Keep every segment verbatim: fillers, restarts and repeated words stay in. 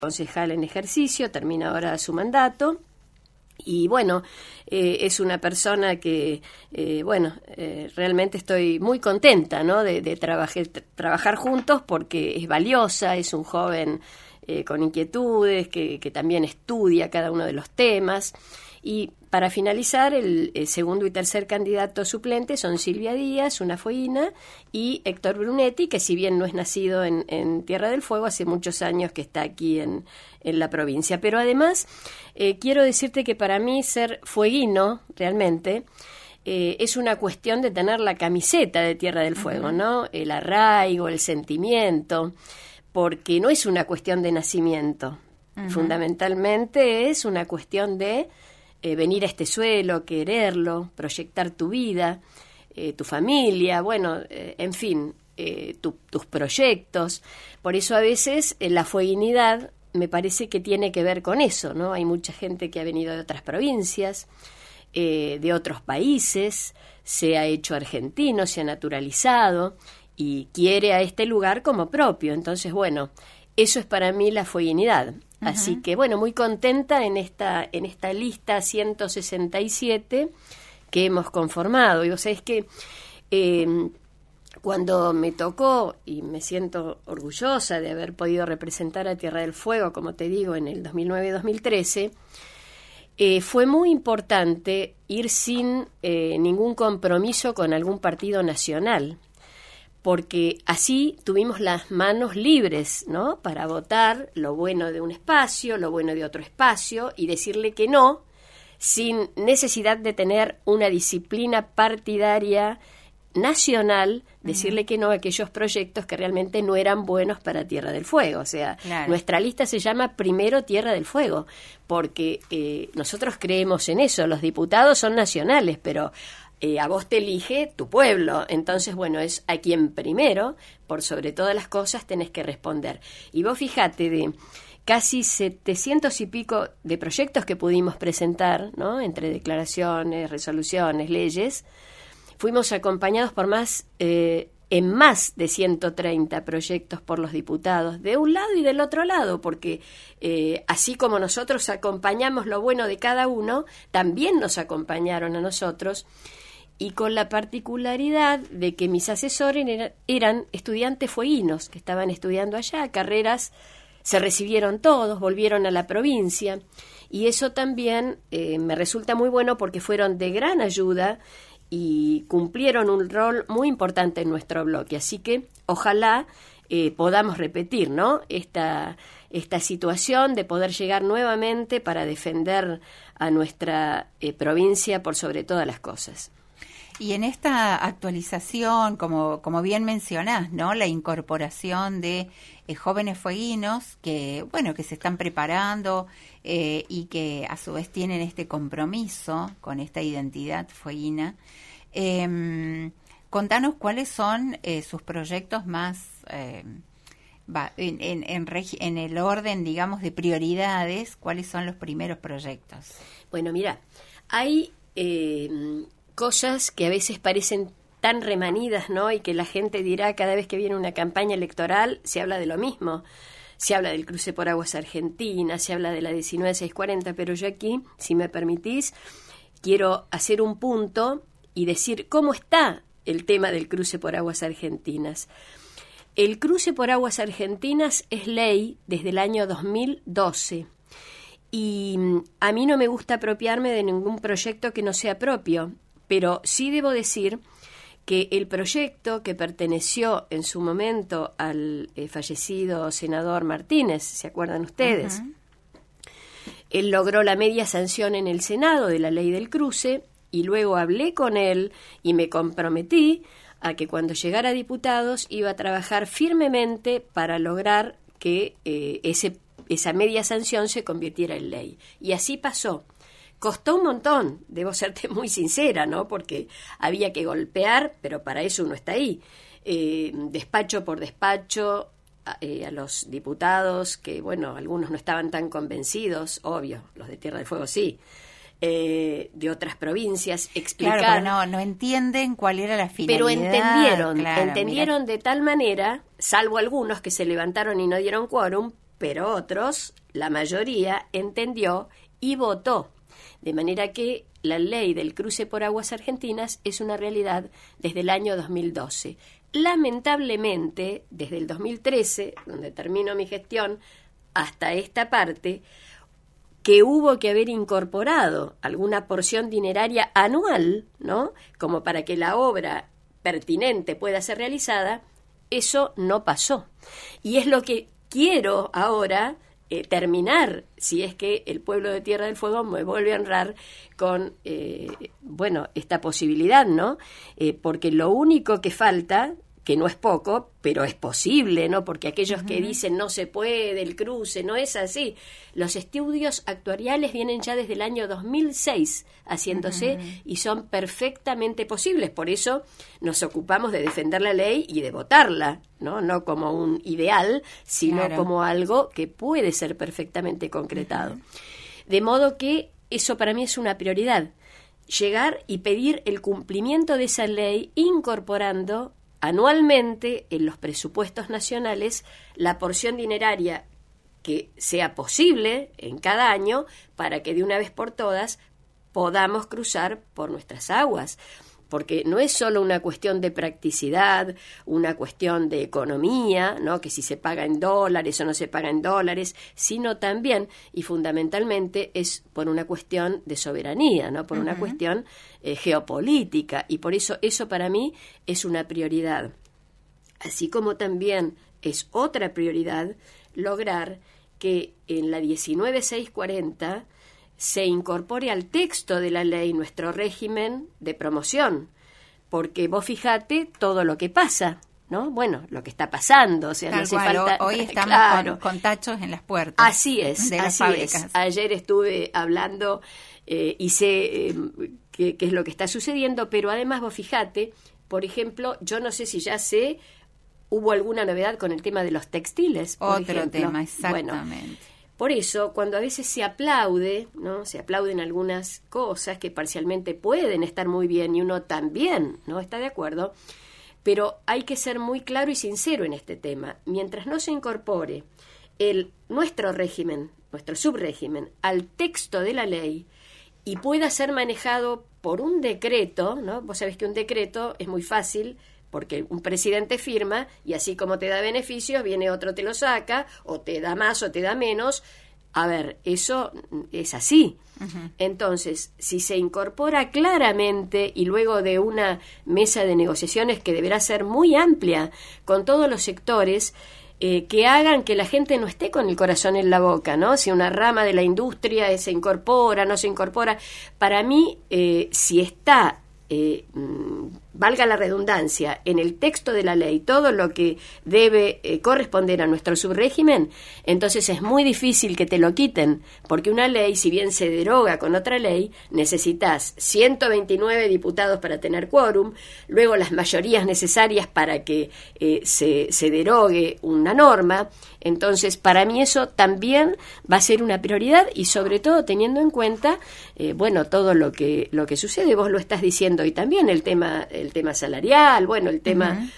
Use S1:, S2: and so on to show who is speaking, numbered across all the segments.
S1: concejal en ejercicio, termina ahora su mandato. Y bueno, eh, es una persona que, eh, bueno, eh, realmente estoy muy contenta, ¿no? de, de trabajar, trabajar juntos porque es valiosa, es un joven eh, con inquietudes, que, que también estudia cada uno de los temas. Y para finalizar, el, el segundo y tercer candidato suplente son Silvia Díaz, una fueguina, y Héctor Brunetti, que si bien no es nacido en, en Tierra del Fuego, hace muchos años que está aquí en, en la provincia. Pero además, eh, quiero decirte que para mí ser fueguino, realmente, eh, es una cuestión de tener la camiseta de Tierra del Fuego, uh-huh. ¿no? El arraigo, el sentimiento, porque no es una cuestión de nacimiento. Uh-huh. Fundamentalmente es una cuestión de Eh, venir a este suelo, quererlo, proyectar tu vida, eh, tu familia, bueno, eh, en fin, eh, tu, tus proyectos. Por eso a veces eh, la fueguinidad me parece que tiene que ver con eso, ¿no? Hay mucha gente que ha venido de otras provincias, eh, de otros países, se ha hecho argentino, se ha naturalizado y quiere a este lugar como propio. Entonces, bueno, eso es para mí la fueguinidad. Uh-huh. Así que, bueno, muy contenta en esta en esta lista ciento sesenta y siete que hemos conformado. Y vos sabés que eh, cuando me tocó, y me siento orgullosa de haber podido representar a Tierra del Fuego, como te digo, en el dos mil nueve dos mil trece, eh, fue muy importante ir sin eh, ningún compromiso con algún partido nacional, porque así tuvimos las manos libres, ¿no? Para votar lo bueno de un espacio, lo bueno de otro espacio, y decirle que no, sin necesidad de tener una disciplina partidaria nacional, decirle uh-huh. que no a aquellos proyectos que realmente no eran buenos para Tierra del Fuego. O sea, claro. Nuestra lista se llama Primero Tierra del Fuego, porque eh, nosotros creemos en eso, los diputados son nacionales, pero Eh, a vos te elige tu pueblo. Entonces, bueno, es a quien primero, por sobre todas las cosas, tenés que responder. Y vos fijate, de casi setecientos y pico de proyectos que pudimos presentar, ¿no? Entre declaraciones, resoluciones, leyes, fuimos acompañados por más, eh, en más de ciento treinta proyectos por los diputados, de un lado y del otro lado, porque eh, así como nosotros acompañamos lo bueno de cada uno, también nos acompañaron a nosotros, y con la particularidad de que mis asesores era, eran estudiantes fueguinos que estaban estudiando allá, carreras, se recibieron todos, volvieron a la provincia, y eso también eh, me resulta muy bueno porque fueron de gran ayuda y cumplieron un rol muy importante en nuestro bloque. Así que ojalá eh, podamos repetir, ¿no? esta, esta situación de poder llegar nuevamente para defender a nuestra eh, provincia por sobre todas las cosas.
S2: Y en esta actualización, como, como bien mencionás, ¿no? La incorporación de eh, jóvenes fueguinos que, bueno, que se están preparando eh, y que a su vez tienen este compromiso con esta identidad fueguina. Eh, contanos cuáles son eh, sus proyectos más, eh, va, en, en, en, regi- en el orden, digamos, de prioridades, cuáles son los primeros proyectos.
S1: Bueno, mira, hay Eh, cosas que a veces parecen tan remanidas, ¿no? Y que la gente dirá cada vez que viene una campaña electoral, se habla de lo mismo. Se habla del cruce por aguas argentinas, se habla de la diecinueve seiscientos cuarenta, pero yo aquí, si me permitís, quiero hacer un punto y decir cómo está el tema del cruce por aguas argentinas. El cruce por aguas argentinas es ley desde el año dos mil doce. Y a mí no me gusta apropiarme de ningún proyecto que no sea propio, pero sí debo decir que el proyecto que perteneció en su momento al eh, fallecido senador Martínez, ¿se acuerdan ustedes? Uh-huh. Él logró la media sanción en el Senado de la ley del cruce, y luego hablé con él y me comprometí a que cuando llegara a diputados iba a trabajar firmemente para lograr que eh, ese esa media sanción se convirtiera en ley. Y así pasó. Costó un montón, debo serte muy sincera, ¿no? Porque había que golpear, pero para eso uno está ahí. Eh, despacho por despacho, a, eh, a los diputados, que, bueno, algunos no estaban tan convencidos, obvio, los de Tierra del Fuego sí, eh, de otras provincias, explicar.
S2: Claro, pero no, no entienden cuál era la finalidad.
S1: Pero entendieron,
S2: claro,
S1: entendieron mira. de tal manera, salvo algunos que se levantaron y no dieron quórum, pero otros, la mayoría, entendió y votó. De manera que la ley del cruce por aguas argentinas es una realidad desde el año dos mil doce. Lamentablemente, desde el dos mil trece, donde termino mi gestión, hasta esta parte, que hubo que haber incorporado alguna porción dineraria anual, ¿no?, como para que la obra pertinente pueda ser realizada, eso no pasó. Y es lo que quiero ahora eh, terminar, si es que el pueblo de Tierra del Fuego me vuelve a honrar con, eh, bueno, esta posibilidad, ¿no? Eh, porque lo único que falta, que no es poco, pero es posible, ¿no? Porque aquellos uh-huh. que dicen no se puede, el cruce, no es así. Los estudios actuariales vienen ya desde el año dos mil seis haciéndose uh-huh. y son perfectamente posibles. Por eso nos ocupamos de defender la ley y de votarla, ¿no? No como un ideal, sino claro. como algo que puede ser perfectamente concretado. Uh-huh. De modo que eso para mí es una prioridad. Llegar y pedir el cumplimiento de esa ley incorporando anualmente en los presupuestos nacionales la porción dineraria que sea posible en cada año para que de una vez por todas podamos cruzar por nuestras aguas. Porque no es solo una cuestión de practicidad, una cuestión de economía, ¿no?, que si se paga en dólares o no se paga en dólares, sino también y fundamentalmente es por una cuestión de soberanía, ¿no?, por uh-huh. una cuestión eh, geopolítica, y por eso eso para mí es una prioridad. Así como también es otra prioridad lograr que en la diecinueve mil seiscientos cuarenta se incorpore al texto de la ley nuestro régimen de promoción, porque vos fijate todo lo que pasa, ¿no? Bueno, lo que está pasando, o sea,
S2: Tal
S1: no hace
S2: cual,
S1: falta...
S2: hoy estamos
S1: claro.
S2: con, con tachos en las puertas.
S1: Así es,
S2: de las
S1: así
S2: fábricas.
S1: es. Ayer estuve hablando eh, y sé eh, qué, qué es lo que está sucediendo, pero además vos fijate, por ejemplo, yo no sé si ya sé, hubo alguna novedad con el tema de los textiles, por
S2: Otro
S1: ejemplo.
S2: tema, exactamente.
S1: Bueno, por eso, cuando a veces se aplaude, ¿no?, se aplauden algunas cosas que parcialmente pueden estar muy bien y uno también no está de acuerdo, pero hay que ser muy claro y sincero en este tema. Mientras no se incorpore el nuestro régimen, nuestro subrégimen, al texto de la ley y pueda ser manejado por un decreto, ¿no? Vos sabés que un decreto es muy fácil, porque un presidente firma y así como te da beneficios, viene otro te lo saca, o te da más o te da menos. A ver, eso es así. Uh-huh. Entonces, si se incorpora claramente y luego de una mesa de negociaciones que deberá ser muy amplia con todos los sectores, eh, que hagan que la gente no esté con el corazón en la boca, ¿no? Si una rama de la industria se incorpora, no se incorpora. Para mí, eh, si está... Eh, valga la redundancia, en el texto de la ley todo lo que debe eh, corresponder a nuestro subrégimen, entonces es muy difícil que te lo quiten, porque una ley, si bien se deroga con otra ley, necesitas ciento veintinueve diputados para tener quórum, luego las mayorías necesarias para que eh, se, se derogue una norma. Entonces, para mí eso también va a ser una prioridad y sobre todo teniendo en cuenta, eh, bueno, todo lo que lo que sucede, vos lo estás diciendo, y también el tema el tema salarial, bueno, el tema... Uh-huh.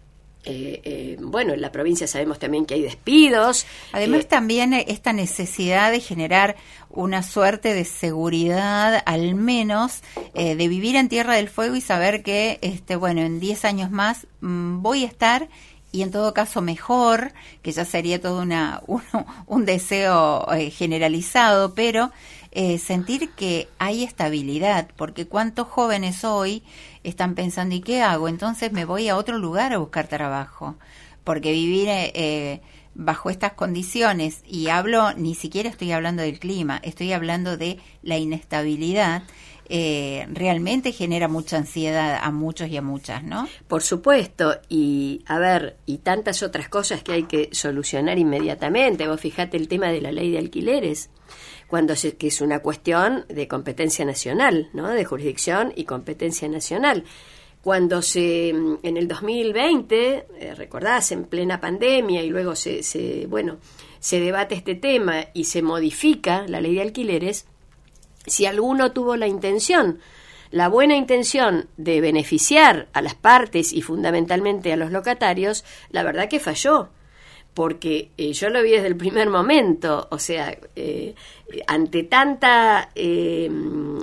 S1: Eh, eh, bueno, en la provincia sabemos también que hay despidos.
S2: Además
S1: eh,
S2: también esta necesidad de generar una suerte de seguridad, al menos eh, de vivir en Tierra del Fuego y saber que, este, bueno, en diez años más mmm, voy a estar, y en todo caso mejor, que ya sería todo una, un, un deseo eh, generalizado, pero eh, sentir que hay estabilidad, porque cuántos jóvenes hoy están pensando, ¿y qué hago? Entonces me voy a otro lugar a buscar trabajo, porque vivir eh, eh, bajo estas condiciones, y hablo, ni siquiera estoy hablando del clima, estoy hablando de la inestabilidad, eh, realmente genera mucha ansiedad a muchos y a muchas, ¿no?
S1: Por supuesto, y a ver, y tantas otras cosas que hay que solucionar inmediatamente. Vos fijate el tema de la ley de alquileres, cuando se, que es una cuestión de competencia nacional, ¿no?, de jurisdicción y competencia nacional. Cuando se, en el dos mil veinte, eh, recordás, en plena pandemia, y luego se, se, bueno, se debate este tema y se modifica la ley de alquileres, si alguno tuvo la intención, la buena intención de beneficiar a las partes y fundamentalmente a los locatarios, la verdad que falló. porque eh, yo lo vi desde el primer momento, o sea, eh, ante tanta... Eh,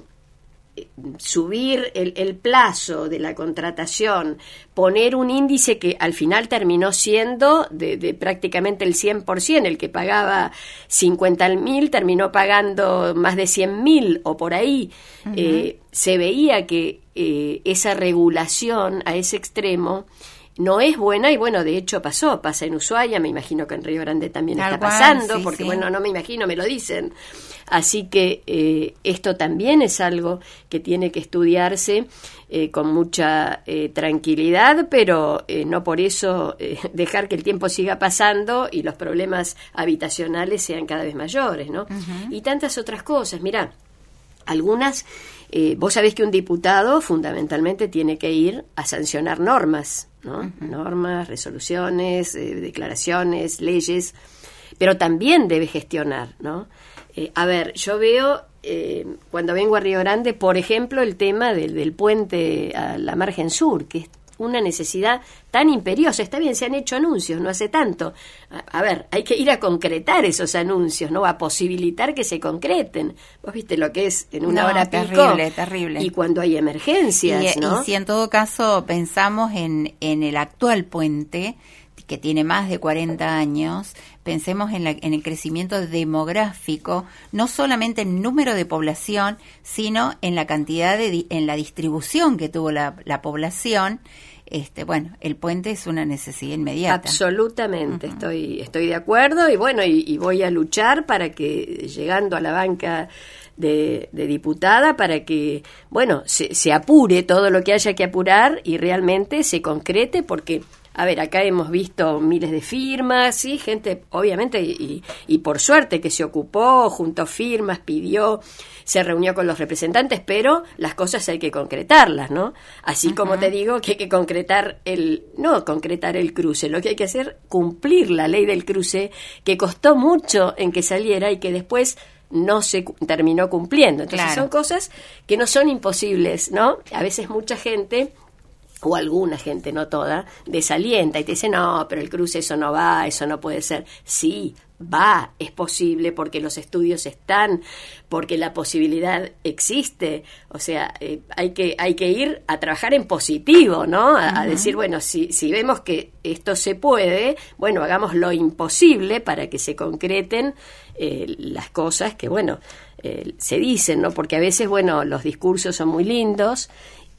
S1: subir el, el plazo de la contratación, poner un índice que al final terminó siendo de, de prácticamente el cien por ciento, el que pagaba cincuenta mil terminó pagando más de cien mil o por ahí. Uh-huh. eh, se veía que eh, esa regulación a ese extremo no es buena, y bueno, de hecho pasó, pasa en Ushuaia, me imagino que en Río Grande también Tal está pasando, cual, sí, porque sí. bueno, no me imagino, me lo dicen. Así que eh, esto también es algo que tiene que estudiarse eh, con mucha eh, tranquilidad, pero eh, no por eso eh, dejar que el tiempo siga pasando y los problemas habitacionales sean cada vez mayores, ¿no? Uh-huh. Y tantas otras cosas, mirá, algunas... Eh, vos sabés que un diputado fundamentalmente tiene que ir a sancionar normas, ¿no? Uh-huh. Normas, resoluciones, eh, declaraciones, leyes, pero también debe gestionar, ¿no? Eh, a ver, yo veo eh, cuando vengo a Río Grande, por ejemplo, el tema del, del puente a la margen sur, que es una necesidad tan imperiosa. Está bien, se han hecho anuncios, no hace tanto. A, a ver, hay que ir a concretar esos anuncios, ¿no? A posibilitar que se concreten. Vos viste lo que es en una
S2: no,
S1: hora
S2: terrible,
S1: pico.
S2: terrible.
S1: Y cuando hay emergencias,
S2: y,
S1: ¿no?
S2: Y si en todo caso pensamos en, en el actual puente, que tiene más de cuarenta años, pensemos en, la, en el crecimiento demográfico, no solamente en número de población, sino en la cantidad de, en la distribución que tuvo la, la población. Este, bueno, el puente es una necesidad inmediata.
S1: Absolutamente, uh-huh. estoy, estoy de acuerdo, y bueno, y, y voy a luchar para que, llegando a la banca de, de diputada, para que, bueno, se, se apure todo lo que haya que apurar y realmente se concrete, porque... A ver, acá hemos visto miles de firmas, sí, gente, obviamente, y, y por suerte que se ocupó, juntó firmas, pidió, se reunió con los representantes, pero las cosas hay que concretarlas, ¿no? Así uh-huh. como te digo que hay que concretar el, no concretar el cruce, lo que hay que hacer, cumplir la ley del cruce, que costó mucho en que saliera y que después no se terminó cumpliendo. Entonces claro. son cosas que no son imposibles, ¿no? A veces mucha gente... o alguna gente, no toda, desalienta y te dice, no, pero el cruce eso no va, eso no puede ser. Sí, va, es posible porque los estudios están, porque la posibilidad existe. O sea, eh, hay que hay que ir a trabajar en positivo, ¿no? A, uh-huh. a decir, bueno, si, si vemos que esto se puede, bueno, hagamos lo imposible para que se concreten eh, las cosas que, bueno, eh, se dicen, ¿no? Porque a veces, bueno, los discursos son muy lindos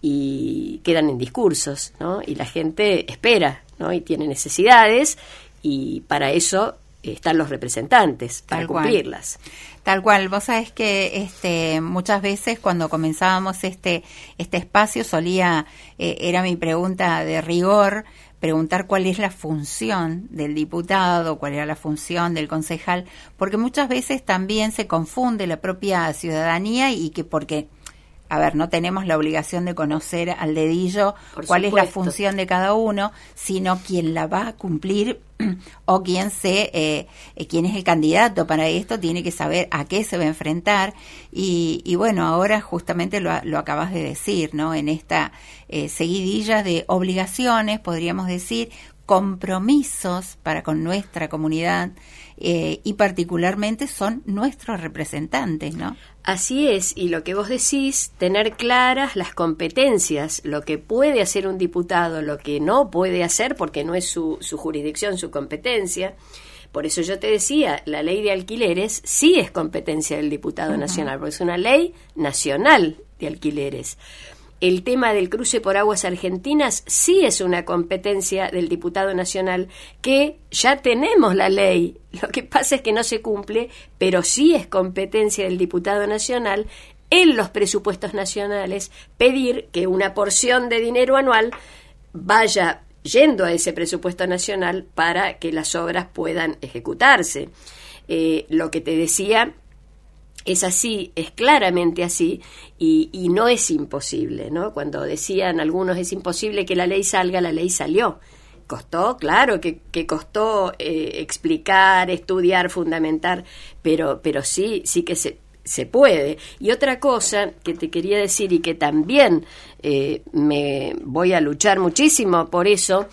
S1: y quedan en discursos, ¿no? Y la gente espera, ¿no? Y tiene necesidades, y para eso están los representantes, para
S2: Tal
S1: cumplirlas.
S2: Cual. Tal cual. Vos sabés que este, muchas veces cuando comenzábamos este, este espacio solía, eh, era mi pregunta de rigor, preguntar cuál es la función del diputado, cuál era la función del concejal, porque muchas veces también se confunde la propia ciudadanía, y que porque... A ver, no tenemos la obligación de conocer al dedillo Por cuál supuesto. Es la función de cada uno, sino quién la va a cumplir o quién se, eh, quién es el candidato para esto, tiene que saber a qué se va a enfrentar. Y, y bueno, ahora justamente lo, lo acabas de decir, ¿no? En esta eh, seguidilla de obligaciones, podríamos decir, compromisos para con nuestra comunidad, eh, y particularmente son nuestros representantes, ¿no?
S1: Así es, y lo que vos decís, tener claras las competencias, lo que puede hacer un diputado, lo que no puede hacer, porque no es su, su jurisdicción, su competencia. Por eso yo te decía, la ley de alquileres sí es competencia del diputado uh-huh. nacional, porque es una ley nacional de alquileres. El tema del cruce por aguas argentinas sí es una competencia del diputado nacional, que ya tenemos la ley. Lo que pasa es que no se cumple, pero sí es competencia del diputado nacional en los presupuestos nacionales pedir que una porción de dinero anual vaya yendo a ese presupuesto nacional para que las obras puedan ejecutarse. Eh, lo que te decía... Es así, es claramente así, y, y no es imposible, ¿no? Cuando decían algunos es imposible que la ley salga, la ley salió. Costó, claro, que, que costó eh, explicar, estudiar, fundamentar, pero, pero sí, sí que se, se puede. Y otra cosa que te quería decir, y que también eh, me voy a luchar muchísimo por eso,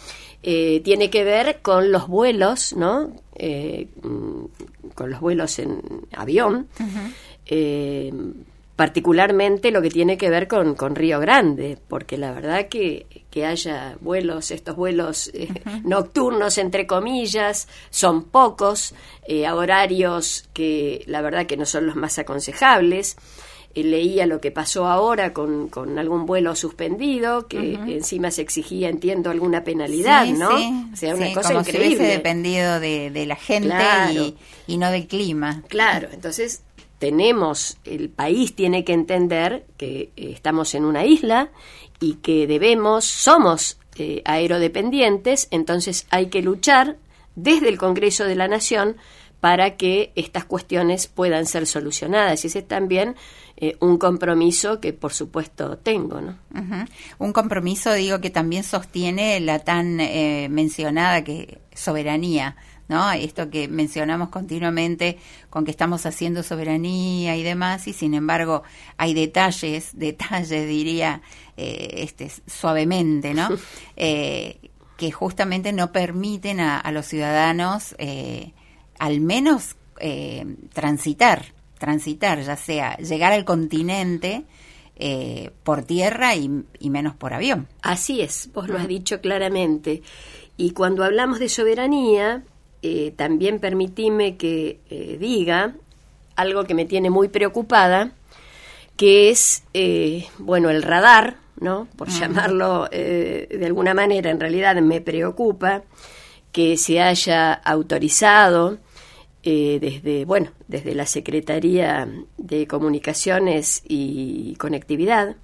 S1: eh, tiene que ver con los vuelos, ¿no? Eh, con los vuelos en avión, uh-huh. eh, particularmente lo que tiene que ver con, con Río Grande, porque la verdad que, que haya vuelos, estos vuelos eh, uh-huh. nocturnos, entre comillas, son pocos, eh, a horarios que la verdad que no son los más aconsejables. Eh, leía lo que pasó ahora con, con algún vuelo suspendido, que uh-huh. encima se exigía, entiendo, alguna penalidad,
S2: sí,
S1: ¿no?
S2: Sí,
S1: o sea, una
S2: sí,
S1: cosa
S2: como
S1: increíble.
S2: Si hubiese dependido de, de la gente
S1: claro.
S2: y, y no del clima.
S1: Claro, entonces tenemos, el país tiene que entender que eh, estamos en una isla y que debemos, somos eh, aerodependientes, entonces hay que luchar desde el Congreso de la Nación para que estas cuestiones puedan ser solucionadas. Y ese es también eh, un compromiso que, por supuesto, tengo, ¿no?
S2: Uh-huh. Un compromiso, digo, que también sostiene la tan eh, mencionada que soberanía, ¿no? Esto que mencionamos continuamente con que estamos haciendo soberanía y demás, y sin embargo hay detalles, detalles diría eh, este suavemente, ¿no? eh, que justamente no permiten a, a los ciudadanos eh, al menos eh, transitar, transitar, ya sea llegar al continente eh, por tierra y, y menos por avión.
S1: Así es, vos lo has dicho claramente. Y cuando hablamos de soberanía, eh, también permitime que eh, diga algo que me tiene muy preocupada, que es, eh, bueno, el radar, ¿no? Por uh-huh. llamarlo eh, de alguna manera, en realidad me preocupa que se haya autorizado eh, desde, bueno, desde la Secretaría de Comunicaciones y Conectividad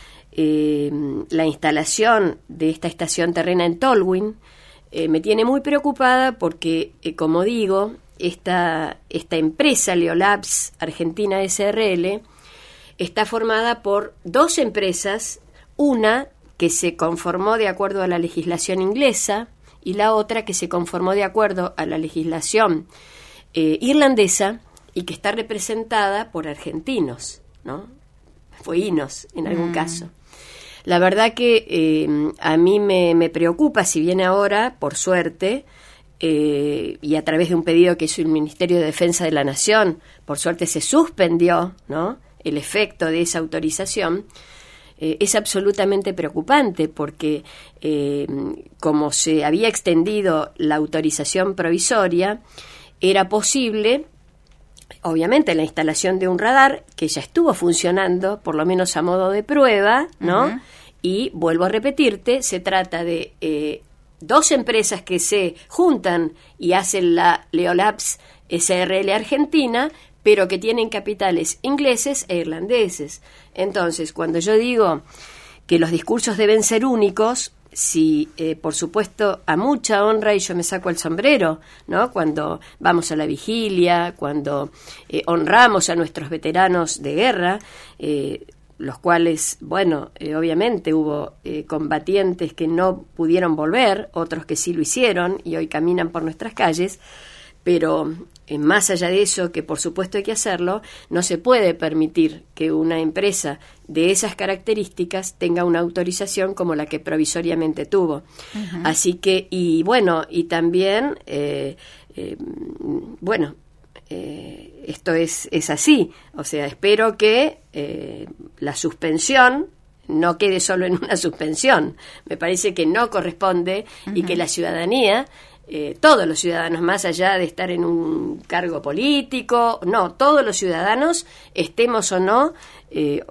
S1: eh, la instalación de esta estación terrena en Tolwyn. Eh, me tiene muy preocupada porque, eh, como digo, esta, esta empresa Leolabs Argentina S R L está formada por dos empresas, una que se conformó de acuerdo a la legislación inglesa y la otra que se conformó de acuerdo a la legislación eh, irlandesa y que está representada por argentinos, ¿no? Fueguinos, en algún mm. caso. La verdad que eh, a mí me, me preocupa, si bien ahora, por suerte, eh, y a través de un pedido que hizo el Ministerio de Defensa de la Nación, por suerte se suspendió, ¿no?, el efecto de esa autorización. Eh, es absolutamente preocupante porque eh, como se había extendido la autorización provisoria, era posible, obviamente, la instalación de un radar que ya estuvo funcionando, por lo menos a modo de prueba, ¿no? Uh-huh. Y vuelvo a repetirte, se trata de eh, dos empresas que se juntan y hacen la Leolabs S R L Argentina, pero que tienen capitales ingleses e irlandeses. Entonces, cuando yo digo que los discursos deben ser únicos, si, eh, por supuesto, a mucha honra, y yo me saco el sombrero, ¿no?, cuando vamos a la vigilia, cuando eh, honramos a nuestros veteranos de guerra, eh, los cuales, bueno, eh, obviamente hubo eh, combatientes que no pudieron volver, otros que sí lo hicieron y hoy caminan por nuestras calles, pero eh, más allá de eso, que por supuesto hay que hacerlo, no se puede permitir que una empresa de esas características tenga una autorización como la que provisoriamente tuvo. Uh-huh. Así que, y bueno, y también, eh, eh, bueno, eh, esto es, es así. O sea, espero que eh, la suspensión no quede solo en una suspensión. Me parece que no corresponde uh-huh. y que la ciudadanía, Eh, todos los ciudadanos, más allá de estar en un cargo político, no, todos los ciudadanos, estemos o no eh,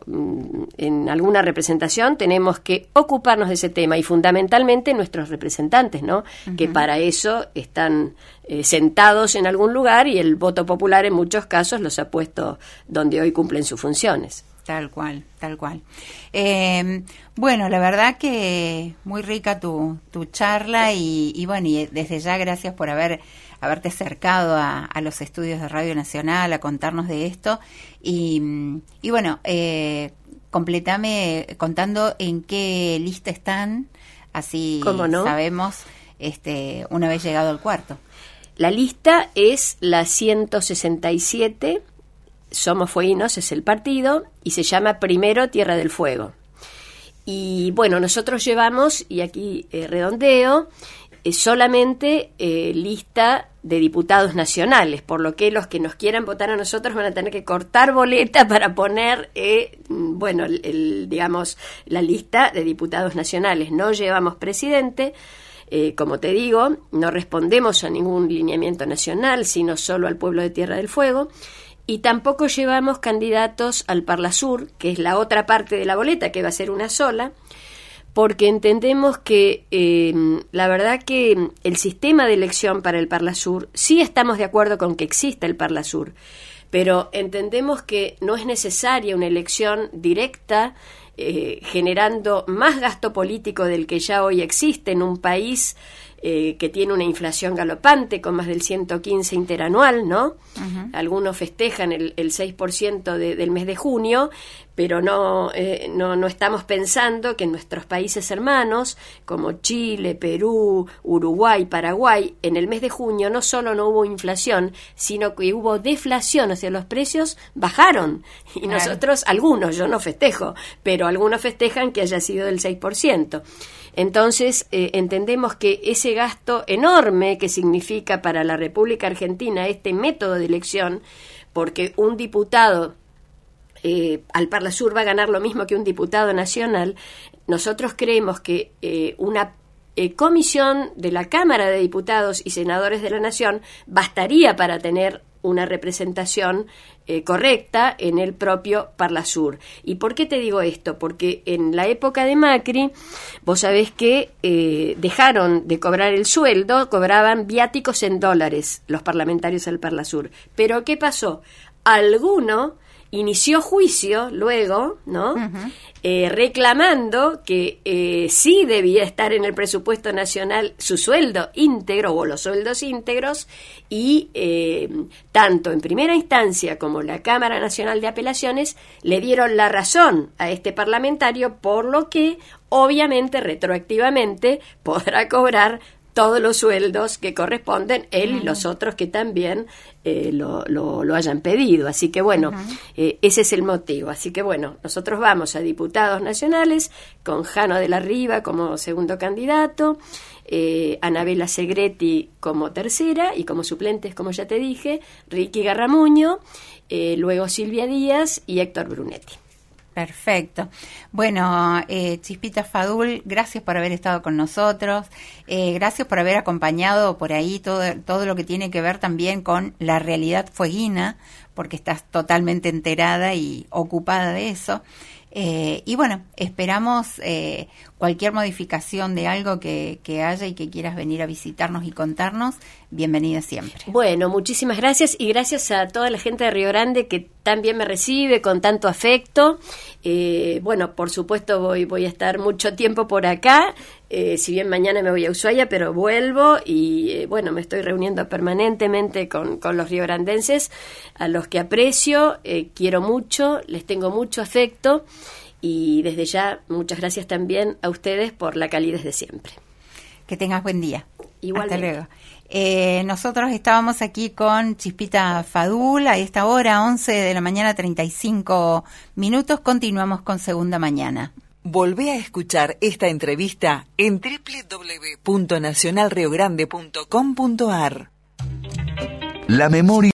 S1: en alguna representación, tenemos que ocuparnos de ese tema y fundamentalmente nuestros representantes, ¿no? Uh-huh. Que para eso están eh, sentados en algún lugar y el voto popular en muchos casos los ha puesto donde hoy cumplen sus funciones.
S2: Tal cual, tal cual. Eh, bueno, la verdad que muy rica tu, tu charla y, y bueno, y desde ya gracias por haber haberte acercado a, a los estudios de Radio Nacional a contarnos de esto y, y bueno, eh, completame contando en qué lista están, así
S1: ¿Cómo no?
S2: Sabemos este, una vez llegado al cuarto.
S1: La lista es la ciento sesenta y siete. Somos Fueguinos es el partido y se llama Primero Tierra del Fuego. Y bueno, nosotros llevamos, y aquí eh, redondeo, es solamente eh, lista de diputados nacionales, por lo que los que nos quieran votar a nosotros van a tener que cortar boleta para poner, eh, bueno, el, el, digamos, la lista de diputados nacionales. No llevamos presidente, eh, como te digo, no respondemos a ningún lineamiento nacional, sino solo al pueblo de Tierra del Fuego, y tampoco llevamos candidatos al Parlasur, que es la otra parte de la boleta, que va a ser una sola, porque entendemos que eh, la verdad que el sistema de elección para el Parlasur, sí estamos de acuerdo con que exista el Parlasur, pero entendemos que no es necesaria una elección directa, eh, generando más gasto político del que ya hoy existe en un país eh, que tiene una inflación galopante con más del ciento quince interanual, ¿no? Uh-huh. Algunos festejan el, el seis por ciento de, del mes de junio, pero no, eh, no, no estamos pensando que en nuestros países hermanos, como Chile, Perú, Uruguay, Paraguay, en el mes de junio no solo no hubo inflación, sino que hubo deflación, o sea, los precios bajaron. Y claro. Nosotros, algunos, yo no festejo, pero algunos festejan que haya sido del seis por ciento. Entonces, eh, entendemos que ese gasto enorme que significa para la República Argentina este método de elección, porque un diputado Eh, al Parlasur va a ganar lo mismo que un diputado nacional, nosotros creemos que eh, una eh, comisión de la Cámara de Diputados y Senadores de la Nación bastaría para tener una representación eh, correcta en el propio Parlasur. ¿Y por qué te digo esto? Porque en la época de Macri, vos sabés que eh, dejaron de cobrar el sueldo, cobraban viáticos en dólares los parlamentarios del Parlasur. Pero ¿qué pasó? Alguno inició juicio luego, ¿no? Uh-huh. Eh, reclamando que eh, sí debía estar en el presupuesto nacional su sueldo íntegro o los sueldos íntegros, y eh, tanto en primera instancia como la Cámara Nacional de Apelaciones le dieron la razón a este parlamentario, por lo que obviamente retroactivamente podrá cobrar todos los sueldos que corresponden, él uh-huh. y los otros que también eh, lo, lo, lo hayan pedido. Así que bueno, uh-huh. eh, ese es el motivo. Así que bueno, nosotros vamos a diputados nacionales con Jano de la Riva como segundo candidato, eh, Anabela Segretti como tercera, y como suplentes, como ya te dije, Ricky Garramuño, eh, luego Silvia Díaz y Héctor Brunetti.
S2: Perfecto. Bueno, eh, Chispita Fadul, gracias por haber estado con nosotros, eh, gracias por haber acompañado por ahí todo, todo lo que tiene que ver también con la realidad fueguina, porque estás totalmente enterada y ocupada de eso. Eh, y bueno, esperamos eh, cualquier modificación de algo que, que haya y que quieras venir a visitarnos y contarnos, bienvenida siempre.
S1: Bueno, muchísimas gracias, y gracias a toda la gente de Río Grande que también me recibe con tanto afecto. Eh, bueno, por supuesto voy, voy a estar mucho tiempo por acá, eh, si bien mañana me voy a Ushuaia, pero vuelvo y eh, bueno, me estoy reuniendo permanentemente con, con los riograndenses, a los que aprecio, eh, quiero mucho, les tengo mucho afecto, y desde ya muchas gracias también a ustedes por la calidez de siempre.
S2: Que tengas buen día.
S1: Igualmente.
S2: Hasta luego. Eh, nosotros estábamos aquí con Chispita Fadul a esta hora, once de la mañana, treinta y cinco minutos. Continuamos con Segunda Mañana.
S3: Volvé a escuchar esta entrevista en doble u doble u doble u punto nacional rio grande punto com punto a r.
S4: La memoria